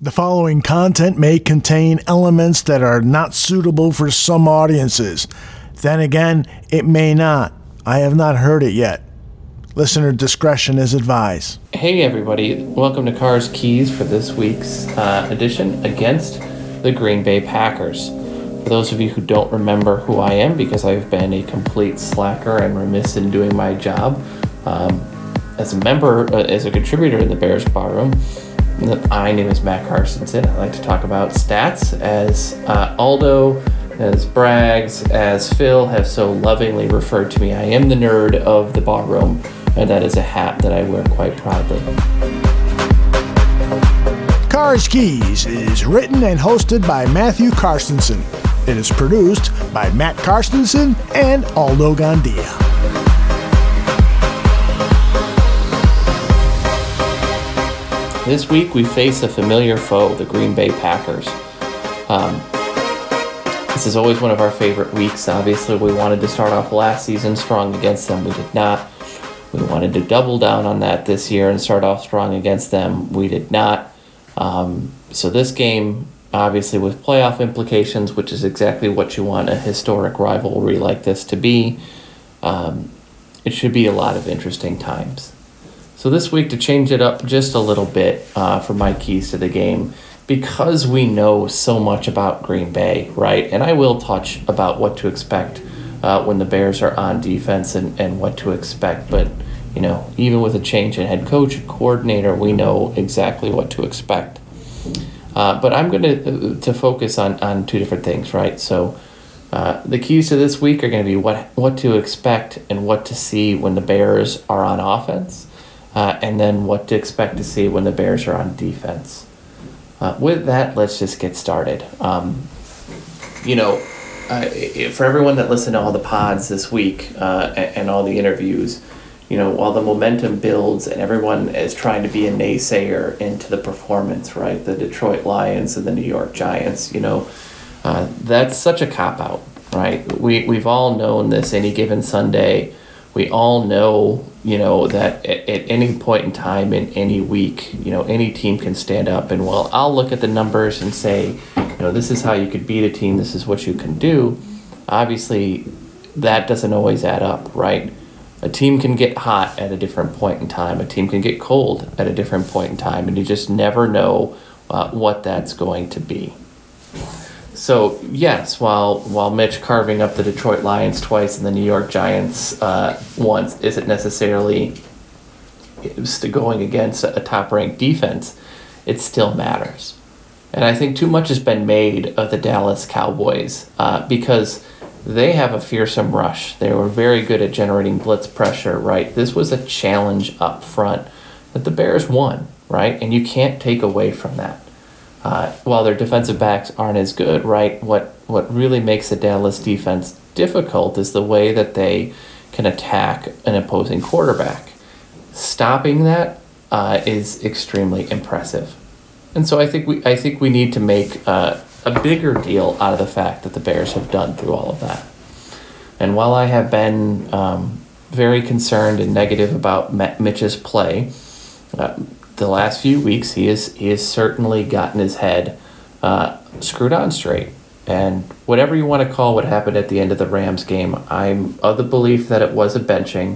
The following content may contain elements that are not suitable for some audiences. Then again, it may not. I have not heard it yet. Listener discretion is advised. Hey everybody, welcome to Cars Keys for this week's edition against the Green Bay Packers. For those of you who don't remember who I am, because I've been a complete slacker and remiss in doing my job, as a member, as a contributor in the Bears Barroom, my name is Matt Carstensen. I like to talk about stats, as Aldo, as Braggs, as Phil have so lovingly referred to me. I am the nerd of the barroom, and that is a hat that I wear quite proudly. Cars Keys is written and hosted by Matthew Carstensen. It is produced by Matt Carstensen and Aldo Gandia. This week we face a familiar foe, the Green Bay Packers. This is always one of our favorite weeks. Obviously, we wanted to start off last season strong against them. We did not. We wanted to double down on that this year and start off strong against them. We did not. So this game, obviously with playoff implications, which is exactly what you want a historic rivalry like this to be, it should be a lot of interesting times. So this week, to change it up just a little bit for my keys to the game, because we know so much about Green Bay, right? And I will touch about what to expect when the Bears are on defense and what to expect. But, you know, even with a change in head coach and coordinator, we know exactly what to expect. But I'm going to focus on two different things, right? So the keys to this week are going to be what to expect and what to see when the Bears are on offense. And then what to expect to see when the Bears are on defense. With that, let's just get started. For everyone that listened to all the pods this week and all the interviews, while the momentum builds and everyone is trying to be a naysayer into the performance, right? The Detroit Lions and the New York Giants, that's such a cop-out, right? We've all known this any given Sunday. We all know, that at any point in time in any week, any team can stand up and, well, I'll look at the numbers and say, this is how you could beat a team, this is what you can do. Obviously, that doesn't always add up, right? A team can get hot at a different point in time. A team can get cold at a different point in time, and you just never know what that's going to be. So, yes, while Mitch carving up the Detroit Lions twice and the New York Giants once isn't necessarily going against a top-ranked defense, it still matters. And I think too much has been made of the Dallas Cowboys because they have a fearsome rush. They were very good at generating blitz pressure, right? This was a challenge up front that the Bears won, right? And you can't take away from that. While their defensive backs aren't as good, right, what really makes the Dallas defense difficult is the way that they can attack an opposing quarterback. Stopping that is extremely impressive. And so I think we need to make a bigger deal out of the fact that the Bears have done through all of that. And while I have been very concerned and negative about Mitch's play, the last few weeks, he has certainly gotten his head screwed on straight. And whatever you want to call what happened at the end of the Rams game, I'm of the belief that it was a benching.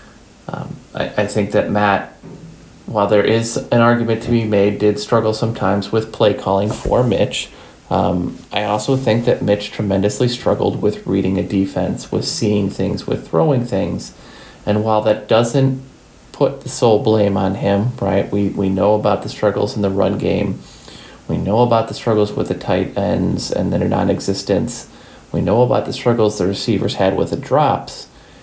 I think that Matt, while there is an argument to be made, did struggle sometimes with play calling for Mitch. I also think that Mitch tremendously struggled with reading a defense, with seeing things, with throwing things. And while that doesn't put the sole blame on him, right? We know about the struggles in the run game. We know about the struggles with the tight ends and their non-existence. We know about the struggles the receivers had with the drops.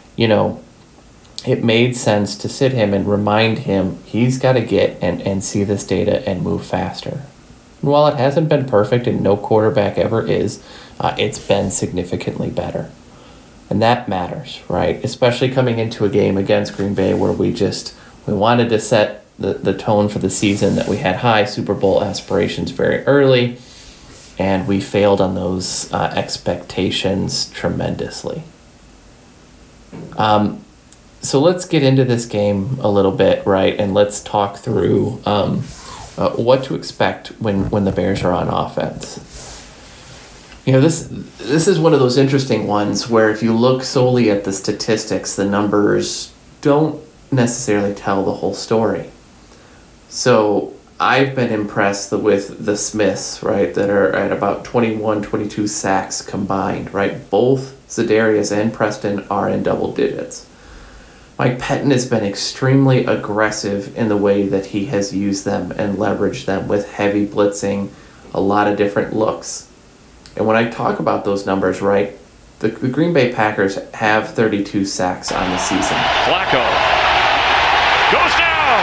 It made sense to sit him and remind him he's got to get and see this data and move faster. And while it hasn't been perfect and no quarterback ever is, it's been significantly better. And that matters, right? Especially coming into a game against Green Bay where we wanted to set the tone for the season, that we had high Super Bowl aspirations very early, and we failed on those expectations tremendously. So let's get into this game a little bit, right? And let's talk through what to expect when the Bears are on offense. This is one of those interesting ones where if you look solely at the statistics, the numbers don't necessarily tell the whole story. So I've been impressed with the Smiths, right, that are at about 21, 22 sacks combined, right? Both Za'Darius and Preston are in double digits. Mike Pettine has been extremely aggressive in the way that he has used them and leveraged them with heavy blitzing, a lot of different looks. And when I talk about those numbers, right, the Green Bay Packers have 32 sacks on the season. Flacco goes down.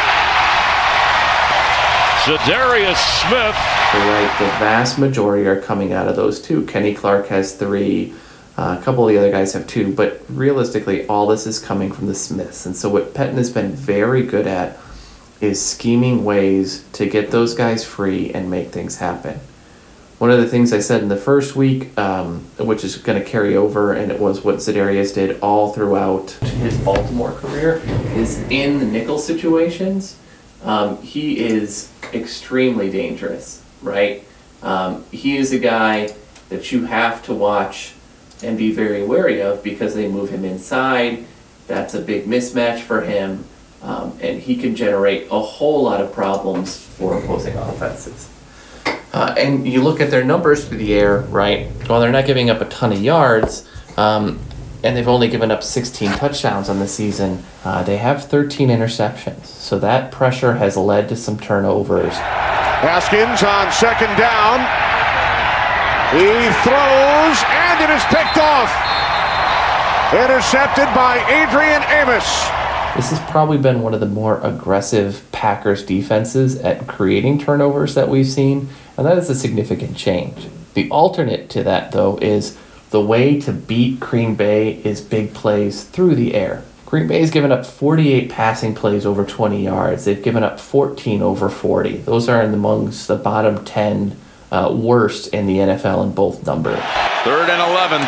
Za'Darius Smith. Right, the vast majority are coming out of those two. Kenny Clark has 3. A couple of the other guys have 2. But realistically, all this is coming from the Smiths. And so what Pettine has been very good at is scheming ways to get those guys free and make things happen. One of the things I said in the first week, which is going to carry over, and it was what Za'Darius did all throughout his Baltimore career, is in the nickel situations, he is extremely dangerous, right? He is a guy that you have to watch and be very wary of because they move him inside. That's a big mismatch for him, and he can generate a whole lot of problems for opposing offenses. And you look at their numbers through the air, right? Well, they're not giving up a ton of yards, and they've only given up 16 touchdowns on the season. They have 13 interceptions. So that pressure has led to some turnovers. Haskins on second down. He throws, and it is picked off. Intercepted by Adrian Amos. This has probably been one of the more aggressive Packers defenses at creating turnovers that we've seen, and that is a significant change. The alternate to that, though, is the way to beat Green Bay is big plays through the air. Green Bay has given up 48 passing plays over 20 yards. They've given up 14 over 40. Those are amongst the bottom 10 worst in the NFL in both numbers. 3rd and 11.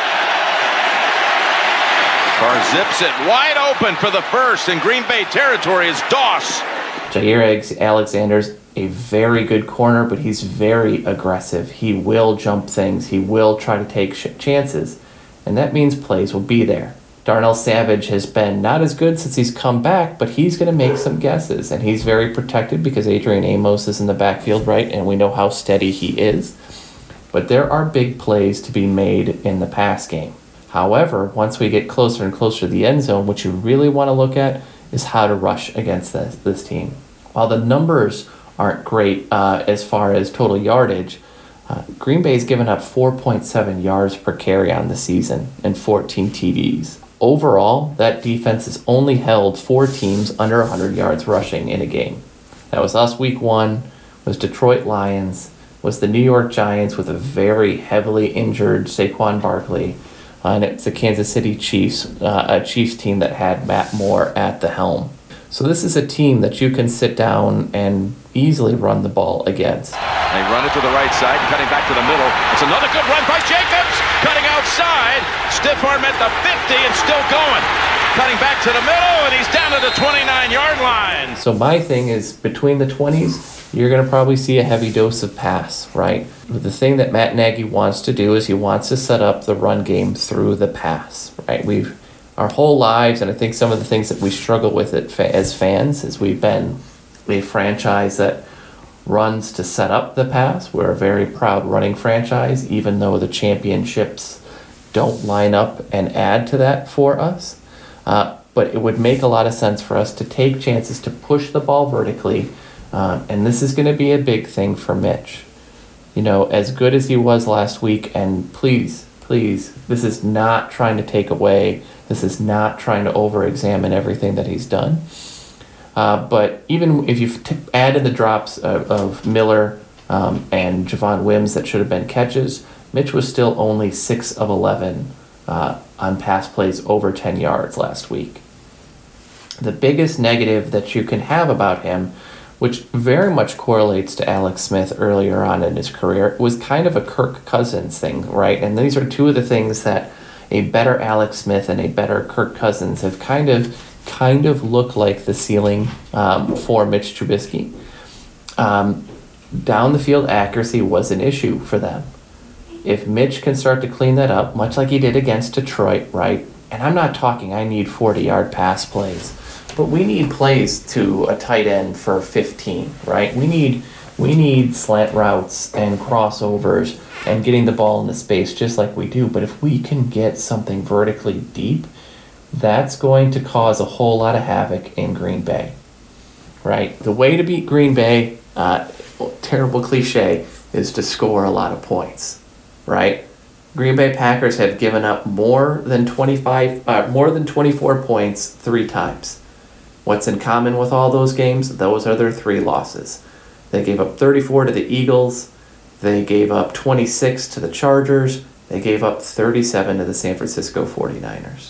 Carr zips it wide open for the first in Green Bay territory is Doss. Jair Alexander's a very good corner, but he's very aggressive. He will jump things. He will try to take chances, and that means plays will be there. Darnell Savage has been not as good since he's come back, but he's going to make some guesses, and he's very protected because Adrian Amos is in the backfield, right, and we know how steady he is. But there are big plays to be made in the pass game. However, once we get closer and closer to the end zone, what you really want to look at is how to rush against this team. While the numbers aren't great as far as total yardage, Green Bay's given up 4.7 yards per carry on the season and 14 TDs. Overall, that defense has only held 4 teams under 100 yards rushing in a game. That was us week 1, was Detroit Lions, was the New York Giants with a very heavily injured Saquon Barkley, and it's the Kansas City Chiefs, a Chiefs team that had Matt Moore at the helm. So this is a team that you can sit down and easily run the ball against. They run it to the right side, cutting back to the middle. It's another good run by Jacobs, cutting outside. Stiff arm at the 50 and still going. Cutting back to the middle, and he's down to the 29-yard line. So my thing is, between the 20s, you're going to probably see a heavy dose of pass, right? But the thing that Matt Nagy wants to do is he wants to set up the run game through the pass, right? Our whole lives, and I think some of the things that we struggle with as fans is we've been a franchise that runs to set up the pass. We're a very proud running franchise, even though the championships don't line up and add to that for us. But it would make a lot of sense for us to take chances to push the ball vertically, and this is going to be a big thing for Mitch. As good as he was last week, and please, this is not trying to take away, this is not trying to over-examine everything that he's done. But even if you add in the drops of Miller and Javon Wims that should have been catches, Mitch was still only 6 of 11 on pass plays over 10 yards last week. The biggest negative that you can have about him, which very much correlates to Alex Smith earlier on in his career, was kind of a Kirk Cousins thing, right? And these are two of the things that a better Alex Smith and a better Kirk Cousins have kind of looked like the ceiling for Mitch Trubisky. Down the field accuracy was an issue for them. If Mitch can start to clean that up, much like he did against Detroit, right? And I'm not talking I need 40-yard pass plays, but we need plays to a tight end for 15, right? We need slant routes and crossovers and getting the ball into space just like we do. But if we can get something vertically deep, that's going to cause a whole lot of havoc in Green Bay, right? The way to beat Green Bay, terrible cliche, is to score a lot of points, right? Green Bay Packers have given up more than 24 points 3 times. What's in common with all those games? Those are their 3 losses. They gave up 34 to the Eagles. They gave up 26 to the Chargers. They gave up 37 to the San Francisco 49ers.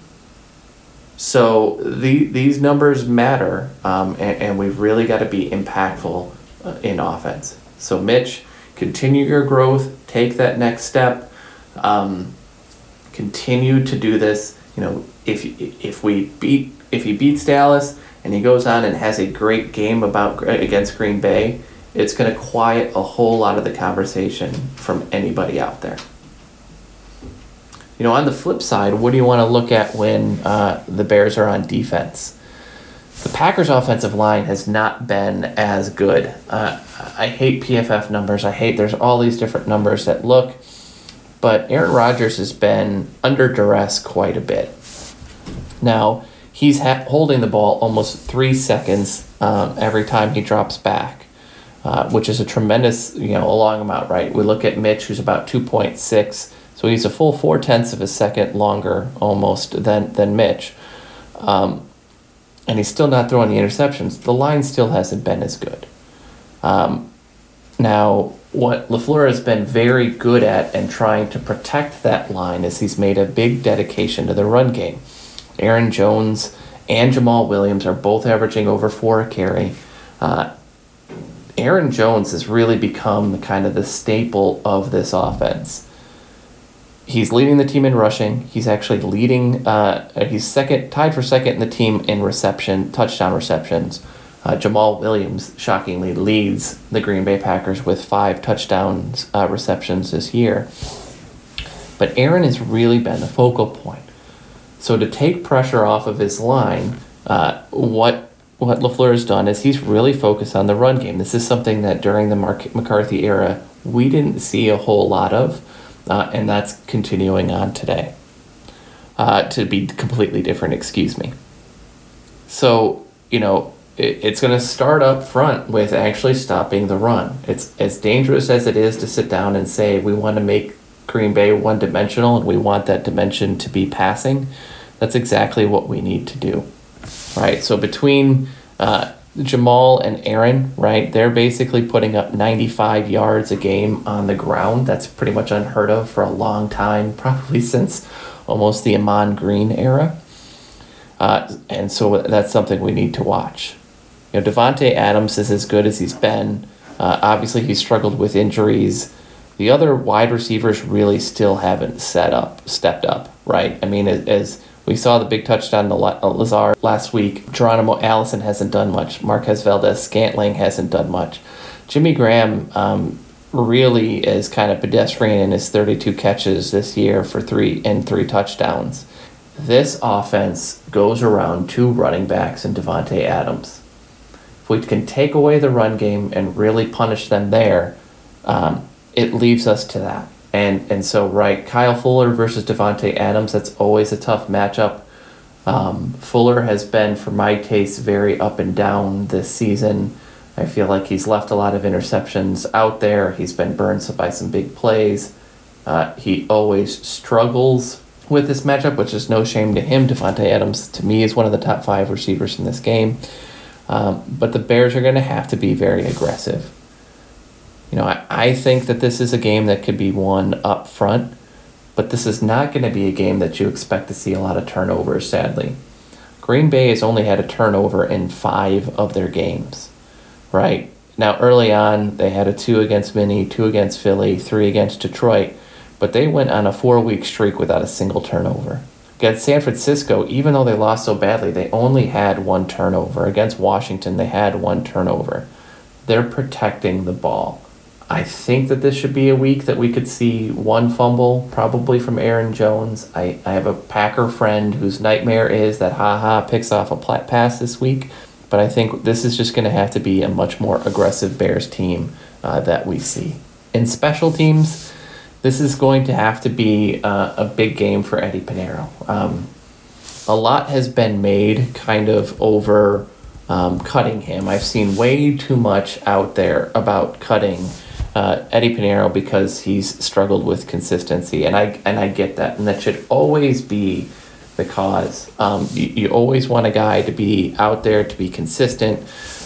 So these numbers matter, and we've really got to be impactful in offense. So Mitch, continue your growth, take that next step, continue to do this. If he beats Dallas and he goes on and has a great game against Green Bay, it's going to quiet a whole lot of the conversation from anybody out there. On the flip side, what do you want to look at when the Bears are on defense? The Packers' offensive line has not been as good. I hate PFF numbers. There's all these different numbers that look, but Aaron Rodgers has been under duress quite a bit. Now, he's holding the ball almost 3 seconds every time he drops back, which is a tremendous, a long amount, right? We look at Mitch, who's about 2.6, so he's a full 0.4 of a second longer almost than Mitch. And he's still not throwing the interceptions. The line still hasn't been as good. Now, what LaFleur has been very good at and trying to protect that line is he's made a big dedication to the run game. Aaron Jones and Jamal Williams are both averaging over 4 a carry. Aaron Jones has really become kind of the staple of this offense. He's leading the team in rushing. He's actually leading. He's tied for second in the team in touchdown receptions. Jamal Williams shockingly leads the Green Bay Packers with 5 touchdowns receptions this year. But Aaron has really been the focal point. So to take pressure off of his line, what LaFleur has done is he's really focused on the run game. This is something that during the McCarthy era we didn't see a whole lot of. And that's continuing on today. To be completely different, excuse me. So, it's going to start up front with actually stopping the run. It's as dangerous as it is to sit down and say we want to make Green Bay one-dimensional and we want that dimension to be passing. That's exactly what we need to do, right? So between Jamal and Aaron, right, they're basically putting up 95 yards a game on the ground. That's pretty much unheard of for a long time, probably since almost the Amon Green era. And so that's something we need to watch. Davante Adams is as good as he's been. Obviously, he's struggled with injuries. The other wide receivers really still haven't stepped up, right? I mean, as we saw the big touchdown to Lazard last week. Geronimo Allison hasn't done much. Marquez Valdez-Scantling hasn't done much. Jimmy Graham really is kind of pedestrian in his 32 catches this year for 3 touchdowns. This offense goes around 2 running backs and Davante Adams. If we can take away the run game and really punish them there, it leaves us to that. And so, right, Kyle Fuller versus Davante Adams, that's always a tough matchup. Fuller has been, for my taste, very up and down this season. I feel like he's left a lot of interceptions out there. He's been burned by some big plays. He always struggles with this matchup, which is no shame to him. Davante Adams, to me, is one of the top 5 receivers in this game. But the Bears are going to have to be very aggressive. I think that this is a game that could be won up front, but this is not going to be a game that you expect to see a lot of turnovers, sadly. Green Bay has only had a turnover in 5 of their games, right? Now, early on, they had a 2 against Minnie, 2 against Philly, 3 against Detroit, but they went on a 4-week streak without a single turnover. Against San Francisco, even though they lost so badly, they only had 1 turnover. Against Washington, they had 1 turnover. they're protecting the ball. I think that this should be a week that we could see one fumble, probably from Aaron Jones. I have a Packer friend whose nightmare is that picks off a pass this week. But I think this is just going to have to be a much more aggressive Bears team that we see. In special teams, this is going to have to be a big game for Eddie Pinheiro. A lot has been made kind of over cutting him. I've seen way too much out there about cutting Eddie Pinheiro because he's struggled with consistency, and I get that, and that should always be the cause. You always want a guy to be out there, to be consistent,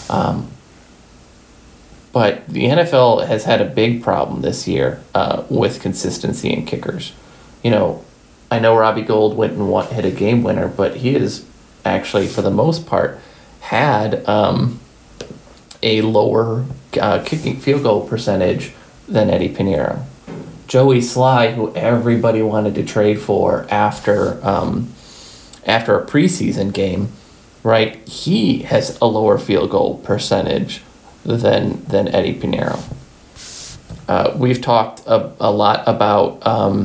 but the NFL has had a big problem this year with consistency in kickers. You know, I know Robbie Gould went and hit a game winner, but he has actually, for the most part, had a lower kicking field goal percentage than Eddie Pinheiro. Joey Sly, who everybody wanted to trade for after a preseason game, right? He has a lower field goal percentage than Eddie Pinheiro. We've talked a lot about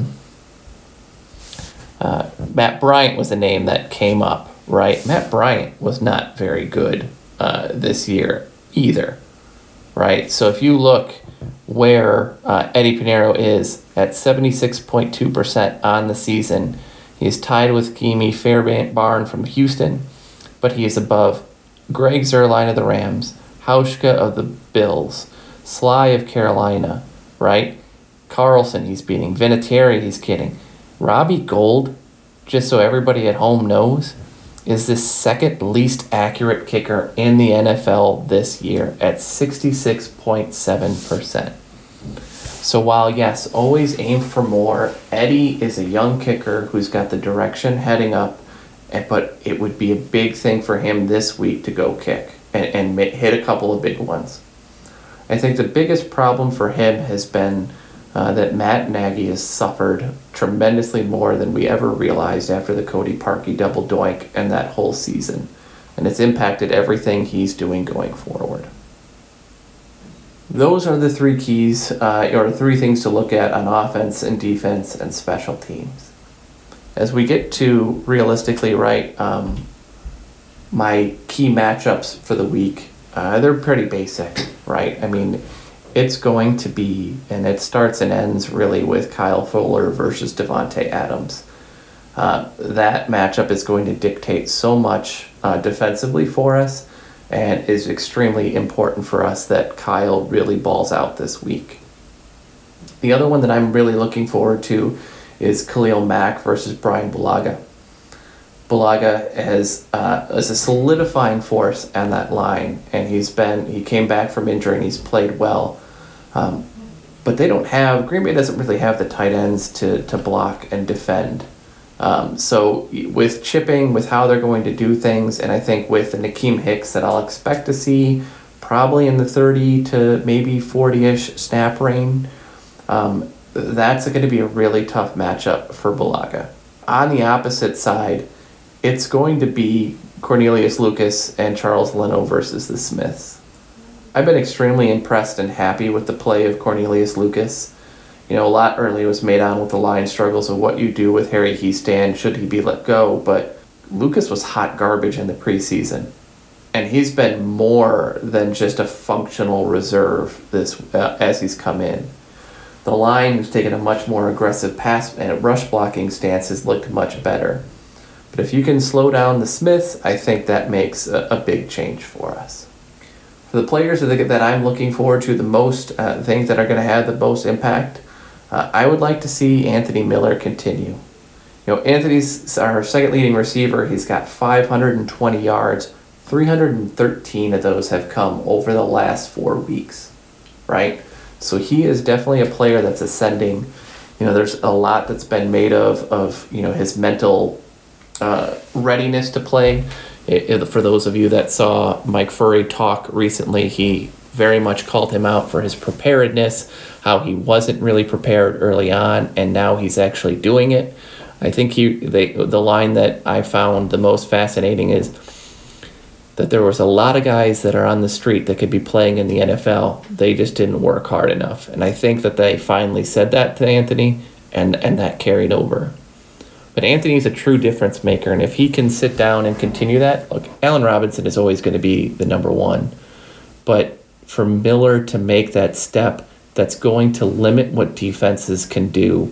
Matt Bryant was a name that came up, right? Matt Bryant was not very good this year either, right? So if you look where Eddie Pinheiro is at 76.2% on the season, he is tied with Keamy Fairbairn from Houston, but he is above Greg Zuerlein of the Rams, Hauschka of the Bills, Sly of Carolina, right? Carlson, he's beating. Vinatieri, he's kidding. Robbie Gould, just so everybody at home knows, is the second least accurate kicker in the NFL this year at 66.7%. So while, yes, always aim for more, Eddie is a young kicker who's got the direction heading up, but it would be a big thing for him this week to go kick and hit a couple of big ones. I think the biggest problem for him has been that Matt Nagy has suffered tremendously more than we ever realized after the Cody Parkey double doink and that whole season. And it's impacted everything he's doing going forward. Those are the three keys, or three things to look at on offense and defense and special teams. As we get to realistically, right, my key matchups for the week, they're pretty basic, right? I mean, it's going to be, and it starts and ends really with Kyle Fuller versus Davante Adams. That matchup is going to dictate so much defensively for us, and is extremely important for us that Kyle really balls out this week. The other one that I'm really looking forward to is Khalil Mack versus Brian Bulaga. Bulaga is a solidifying force on that line, and he came back from injury and he's played well. But Green Bay doesn't really have the tight ends to block and defend. So with chipping, with how they're going to do things, and I think with the Nakeem Hicks that I'll expect to see probably in the 30 to maybe 40-ish snap range, that's going to be a really tough matchup for Bulaga. On the opposite side, it's going to be Cornelius Lucas and Charles Leno versus the Smiths. I've been extremely impressed and happy with the play of Cornelius Lucas. You know, a lot early was made on with the line struggles of what you do with Harry Heastand, should he be let go, but Lucas was hot garbage in the preseason. And he's been more than just a functional reserve as he's come in. The line, who's taken a much more aggressive pass and rush blocking stance, has looked much better. But if you can slow down the Smiths, I think that makes a big change for us. For the players that I'm looking forward to the most, things that are going to have the most impact, I would like to see Anthony Miller continue. You know, Anthony's our second leading receiver. He's got 520 yards. 313 of those have come over the last 4 weeks, right? So he is definitely a player that's ascending. You know, there's a lot that's been made of you know, his mental readiness to play. For those of you that saw Mike Furry talk recently, he very much called him out for his preparedness, how he wasn't really prepared early on, and now he's actually doing it. I think the line that I found the most fascinating is that there was a lot of guys that are on the street that could be playing in the NFL. They just didn't work hard enough. And I think that they finally said that to Anthony, and that carried over. But Anthony's a true difference maker, and if he can sit down and continue that, look, Allen Robinson is always going to be the number one. But for Miller to make that step, that's going to limit what defenses can do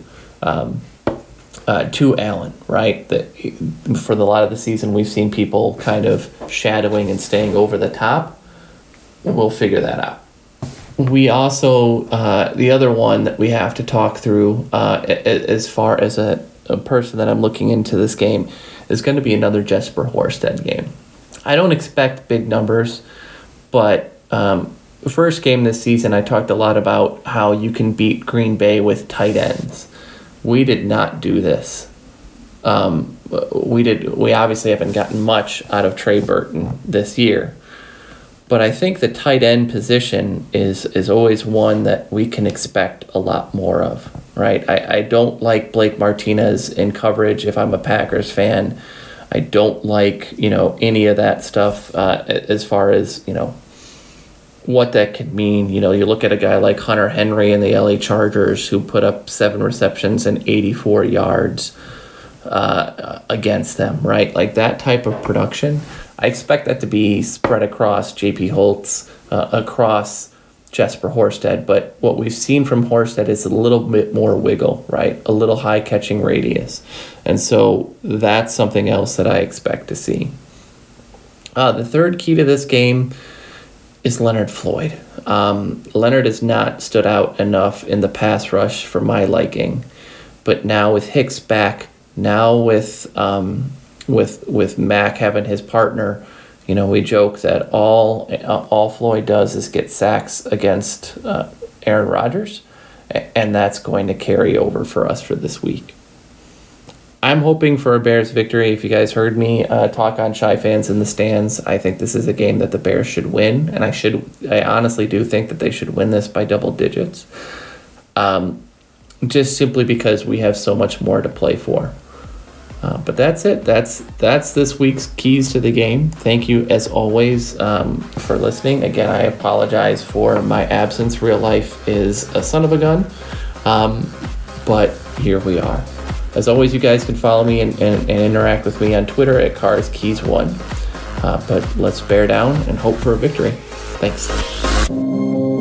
to Allen, right? For a lot of the season, we've seen people kind of shadowing and staying over the top. We'll figure that out. We also, the other one that we have to talk through as far as a person that I'm looking into this game is going to be another Jesper Horsted game. I don't expect big numbers, but the first game this season, I talked a lot about how you can beat Green Bay with tight ends. We did not do this. We obviously haven't gotten much out of Trey Burton this year, but I think the tight end position is always one that we can expect a lot more of, right? I don't like Blake Martinez in coverage if I'm a Packers fan. I don't like, any of that stuff as far as, what that could mean. You look at a guy like Hunter Henry in the LA Chargers who put up 7 receptions and 84 yards against them, right? Like that type of production. I expect that to be spread across J.P. Holtz, across Jesper Horsted. But what we've seen from Horsted is a little bit more wiggle, right? A little high catching radius. And so that's something else that I expect to see. The third key to this game is Leonard Floyd. Leonard has not stood out enough in the pass rush for my liking, but now with Hicks back, now with Mac having his partner, we joke that all Floyd does is get sacks against Aaron Rodgers, and that's going to carry over for us for this week. I'm hoping for a Bears victory. If you guys heard me talk on Shy Fans in the Stands, I think this is a game that the Bears should win, and I honestly do think that they should win this by double digits, just simply because we have so much more to play for. But that's it. That's this week's keys to the game. Thank you, as always, for listening. Again, I apologize for my absence. Real life is a son of a gun, but here we are. As always, you guys can follow me and interact with me on Twitter at CarsKeys1. But let's bear down and hope for a victory. Thanks.